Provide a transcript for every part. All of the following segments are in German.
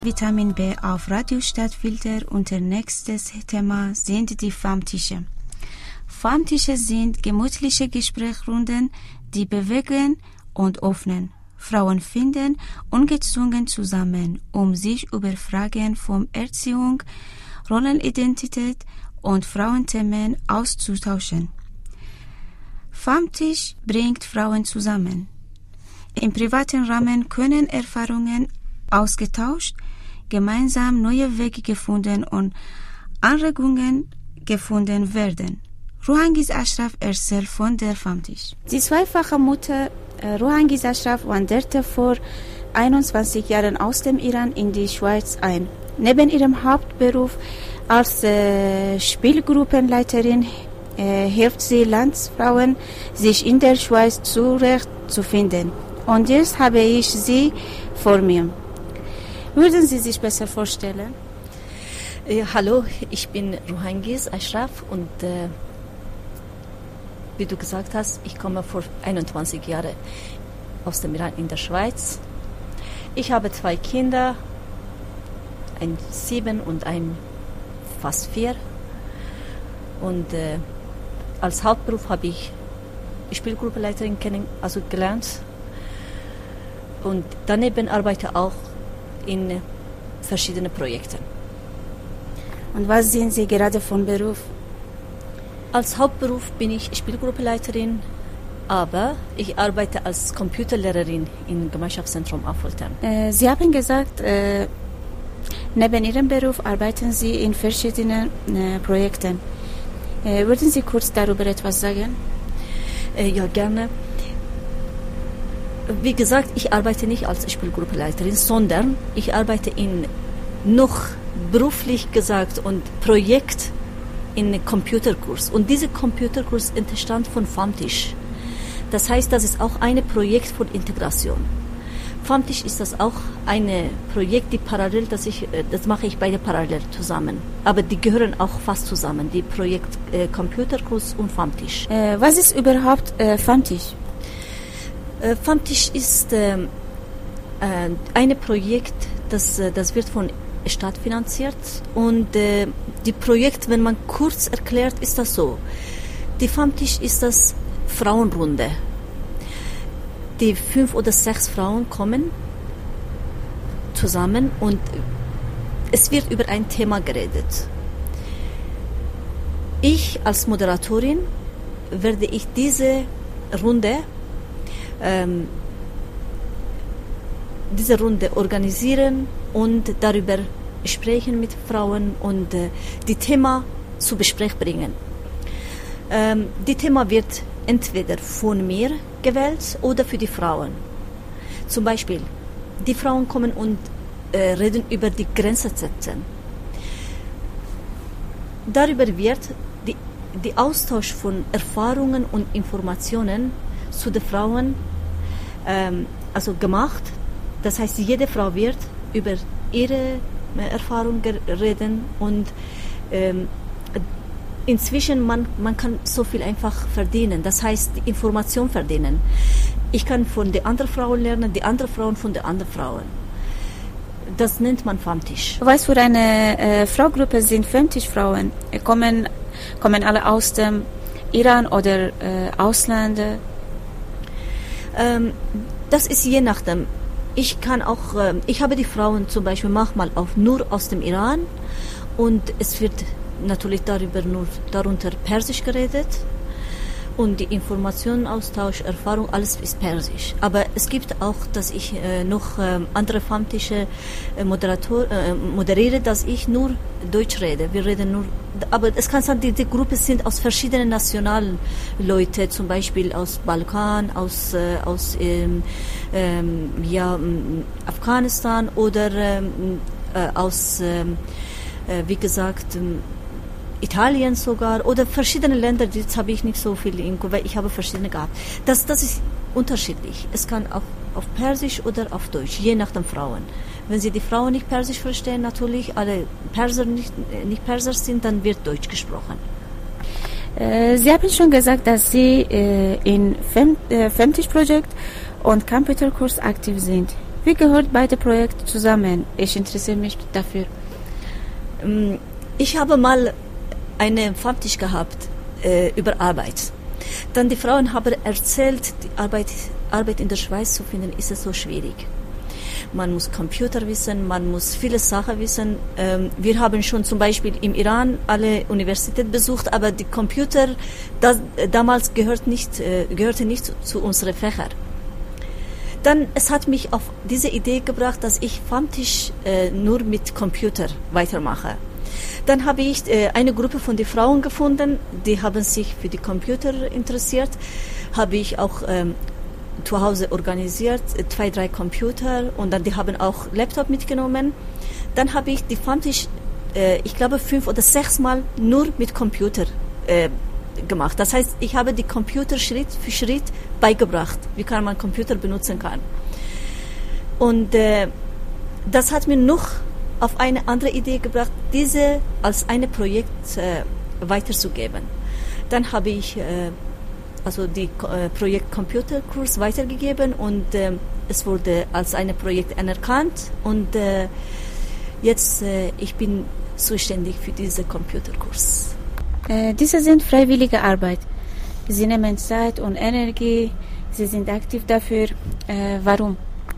Vitamin B auf Radio Stadtfilter. Unser nächstes Thema sind die Stammtische. Stammtische sind gemütliche Gesprächsrunden, die bewegen und öffnen. Frauen finden ungezwungen zusammen, um sich über Fragen von Erziehung, Rollenidentität und Frauenthemen auszutauschen. Stammtisch bringt Frauen zusammen. Im privaten Rahmen können Erfahrungen ausgetauscht, gemeinsam neue Wege gefunden und Anregungen gefunden werden. Ruhangiz Ashraf erzählt von der Stammtisch. Die zweifache Mutter Ruhangiz Ashraf wanderte vor 21 Jahren aus dem Iran in die Schweiz ein. Neben ihrem Hauptberuf als Spielgruppenleiterin hilft sie Landsfrauen, sich in der Schweiz zurechtzufinden. Und jetzt habe ich sie vor mir. Würden Sie sich besser vorstellen? Hallo, ich bin Ruhangiz Ashraf und wie du gesagt hast, ich komme vor 21 Jahren aus dem Iran in der Schweiz. Ich habe 2 Kinder, ein 7 und ein fast 4. Und als Hauptberuf habe ich Spielgruppenleiterin gelernt. Und daneben arbeite ich auch in verschiedenen Projekten. Und was sind Sie gerade von Beruf? Als Hauptberuf bin ich Spielgruppenleiterin, aber ich arbeite als Computerlehrerin im Gemeinschaftszentrum Affoltern. Sie haben gesagt, neben Ihrem Beruf arbeiten Sie in verschiedenen Projekten. Würden Sie kurz darüber etwas sagen? Ja, gerne. Wie gesagt, ich arbeite nicht als Spielgruppenleiterin, sondern ich arbeite in noch beruflich gesagt und Projekt in Computerkurs. Und dieser Computerkurs entstand von Stammtisch. Das heißt, das ist auch ein Projekt von Integration. Stammtisch ist das auch ein Projekt, die parallel, das mache ich beide parallel zusammen. Aber die gehören auch fast zusammen, die Projekt Computerkurs und Stammtisch. Was ist überhaupt Stammtisch? Stammtisch ist ein Projekt, das wird von Stadt finanziert und die Projekt, wenn man kurz erklärt, ist das so. Die Stammtisch ist das Frauenrunde. Die 5 oder 6 Frauen kommen zusammen und es wird über ein Thema geredet. Ich als Moderatorin werde ich diese Runde organisieren und darüber sprechen mit Frauen und die Thema zu Gespräch bringen. Die Thema wird entweder von mir gewählt oder für die Frauen. Zum Beispiel, die Frauen kommen und reden über die Grenzen setzen. Darüber wird die Austausch von Erfahrungen und Informationen zu den Frauen gemacht. Das heißt, jede Frau wird über ihre Erfahrungen reden und inzwischen man kann so viel einfach verdienen. Das heißt, die Information verdienen. Ich kann von den anderen Frauen lernen, die anderen Frauen von den anderen Frauen. Das nennt man Stammtisch. Was für eine Fraugruppe sind Stammtischfrauen? Kommen alle aus dem Iran oder Ausländer? Das ist je nachdem. Ich habe die Frauen zum Beispiel manchmal auch nur aus dem Iran und es wird natürlich darunter Persisch geredet und die Informationenaustausch, Erfahrung, alles ist Persisch. Aber es gibt auch, dass ich noch andere Stammtische moderiere, dass ich nur Deutsch rede. Wir reden nur, aber es kann sein, die Gruppe sind aus verschiedenen nationalen Leute, zum Beispiel aus Balkan, aus Afghanistan oder aus, wie gesagt, Italien sogar oder verschiedene Länder. Jetzt habe ich nicht so viel in Kuwait, ich habe verschiedene gehabt. Das ist unterschiedlich. Es kann auch auf Persisch oder auf Deutsch, je nach den Frauen. Wenn Sie die Frauen nicht Persisch verstehen, natürlich alle Perser nicht Perser sind, dann wird Deutsch gesprochen. Sie haben schon gesagt, dass Sie in Stammtischprojekt und Computerkurs aktiv sind. Wie gehört beide Projekte zusammen? Ich interessiere mich dafür. Ich habe mal einen Stammtisch gehabt über Arbeit. Dann die Frauen haben erzählt, die Arbeit in der Schweiz zu finden, ist es so schwierig. Man muss Computer wissen, man muss viele Sachen wissen. Wir haben schon zum Beispiel im Iran alle Universitäten besucht, aber die Computer damals gehörte nicht zu unseren Fächern. Dann, es hat mich auf diese Idee gebracht, dass ich Stammtisch nur mit Computer weitermache. Dann habe ich eine Gruppe von den Frauen gefunden, die haben sich für die Computer interessiert. Habe ich auch zu Hause organisiert, 2, 3 Computer und dann die haben auch Laptop mitgenommen. Dann habe ich die Stammtisch, ich glaube 5 oder 6 Mal nur mit Computer gemacht. Das heißt, ich habe die Computer Schritt für Schritt beigebracht, wie kann man Computer benutzen kann. Und das hat mir noch auf eine andere Idee gebracht, diese als ein Projekt weiterzugeben. Dann habe ich also die Projekt Computerkurs weitergegeben und es wurde als ein Projekt anerkannt und jetzt ich bin zuständig für diesen Computerkurs. Diese sind freiwillige Arbeit. Sie nehmen Zeit und Energie. Sie sind aktiv dafür. Warum?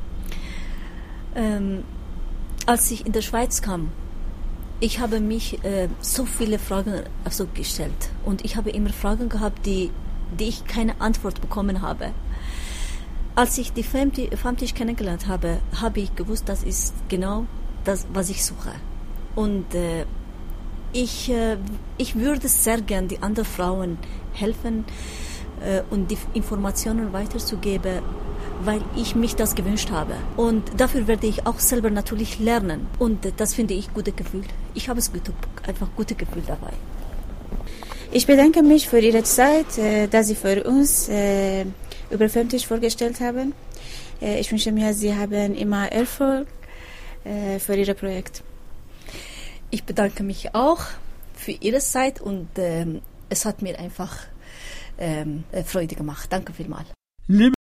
Als ich in der Schweiz kam, ich habe mich so viele Fragen gestellt und ich habe immer Fragen gehabt, die ich keine Antwort bekommen habe. Als ich die Stammtisch kennengelernt habe, habe ich gewusst, das ist genau das, was ich suche. Und ich würde sehr gern die anderen Frauen helfen und die Informationen weiterzugeben, weil ich mich das gewünscht habe. Und dafür werde ich auch selber natürlich lernen. Und das finde ich gutes Gefühl. Ich habe einfach gutes Gefühl dabei. Ich bedanke mich für Ihre Zeit, dass Sie für uns über Stammtisch vorgestellt haben. Ich wünsche mir, Sie haben immer Erfolg für Ihr Projekt. Ich bedanke mich auch für Ihre Zeit und es hat mir einfach Freude gemacht. Danke vielmals.